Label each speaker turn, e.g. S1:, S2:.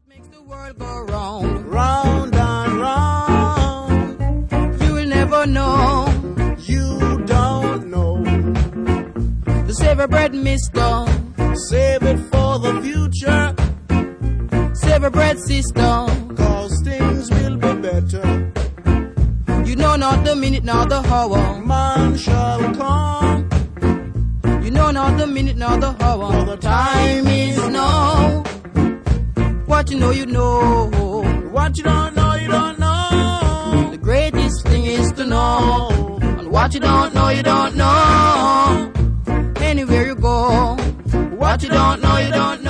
S1: What makes the world go round,
S2: round and round.
S1: You will never know.
S2: You don't know.
S1: The Savory Bread mister,
S2: Save it for the future,
S1: Savory Bread sister.
S2: 'cause things will be better.
S1: You know not the minute nor the hour.
S2: Man shall come,
S1: You know not the minute nor the hour.
S2: for the time is now.
S1: What you know, you know.
S2: What you don't know, you don't know.
S1: The greatest thing is to know. And what you don't know, you don't know. Anywhere you go. What you don't know, you don't know.